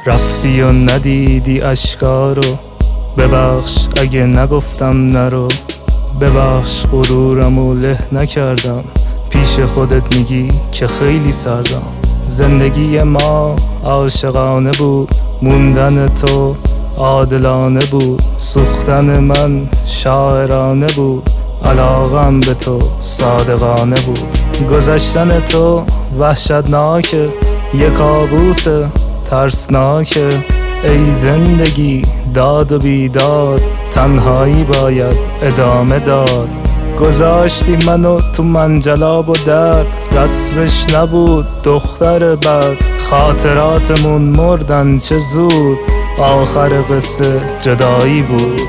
رفتی و ندیدی اشکارو، ببخش اگه نگفتم نرو، ببخش غرورمو له نکردم، پیش خودت میگی که خیلی سردم. زندگی ما عاشقانه بود، موندن تو عادلانه بود، سوختن من شاعرانه بود، علاقم به تو صادقانه بود. گذشتن تو وحشتناکه، یه کابوس ترسناکه، ای زندگی داد و بیداد، تنهایی باید ادامه داد. گذاشتی منو تو منجلاب و درد، رسمش نبود دختر بد، خاطراتمون مردن چه زود، آخر قصه جدایی بود.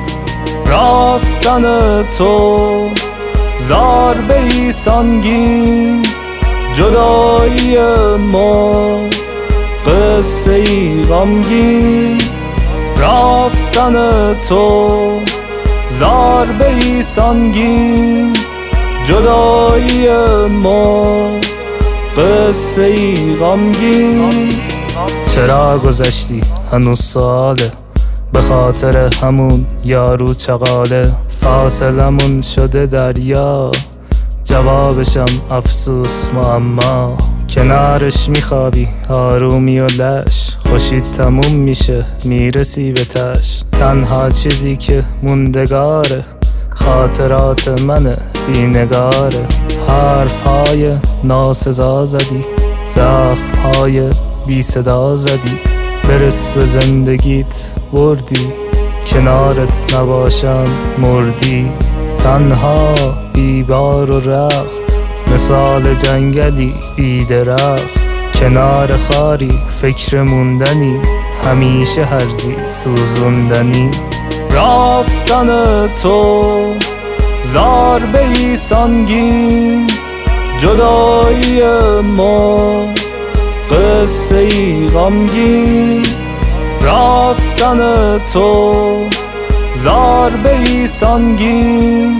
رفتن تو ضربه‌ای سنگین، جدایی ما قصه‌ای غمگین. رفتن تو ضربه‌ای سنگین، جدایی ما قصه‌ای غمگین. چرا گذشتی هنوز سواله، به خاطر همون یارو چغاله، فاصلمون شده دریا، جوابشم افسوس معما. کنارش میخوابی آرومی و لش، خوشی تموم میشه میرسی به تش. تنها چیزی که موندگاره خاطرات منه بینگاره. حرفهای ناسزا زدی، زخمهای بی صدا زدی، برس به زندگیت بردی، کنارت نباشم مردی. تنها بیبار و رخت، مثال جنگلی بی درخت، کنار خاری فکر موندنی، همیشه هرزی سوزوندنی. رفتن تو ضربه‌ای سنگین، جدایی ما قصه‌ای غمگین. رفتن تو ضربه‌ای سنگین،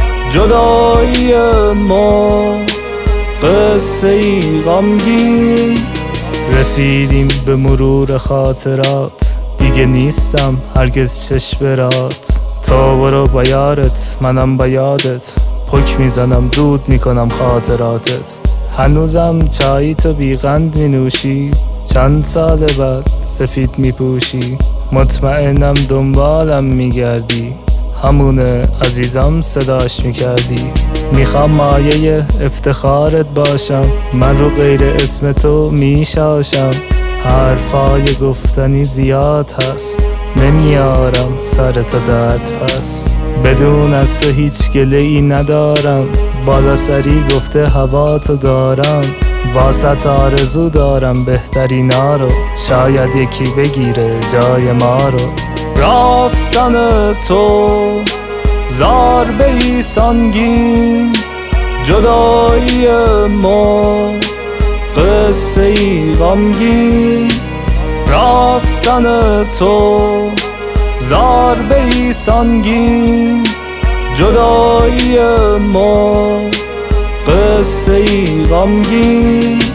جدایی ما قصه‌ای غمگین. رسیدیم به مرور خاطرات، دیگه نیستم هرگز چشم برات. تو برو با یارت، منم با یادت، پک میزنم دود میکنم خاطراتت. هنوزم چایی تو بیغند می نوشی، چند سال بعد سفید می پوشی، مطمئنم دنبالم میگردی، همونه عزیزم صداش میکردی. میخوام مایه افتخارت باشم، من رو غیر اسم تو میشاشم. حرفای گفتنی زیاد هست، نمیارم سر تا درد پس. بدون از تو هیچ گله‌ای ندارم، بالا سری گفته هوا تو دارم. واسط آرزو دارم بهترینا رو، شاید یکی بگیره جای ما رو. رفتن تو ضربه‌ای سنگین، جدایی ما قصه‌ای غمگین. رفتن تو ضربه‌ای سنگین، جدایی ما قصه‌ای غمگین.